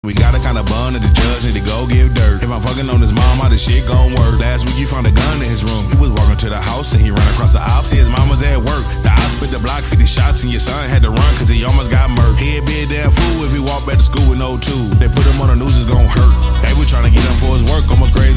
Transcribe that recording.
We got a kind of bun that the judge need to go give dirt. If I'm fucking on his mom, how this shit gon' work? Last week you found a gun in his room. He was walking to the house and he ran across the aisle. See his mom was at work. The I split the block 50 shots and your son had to run cause he almost got murked. He'd be a damn fool if he walked back to school with no tools. They put him on the news, it's gon' hurt. They was trying to get him for his work, almost crazy.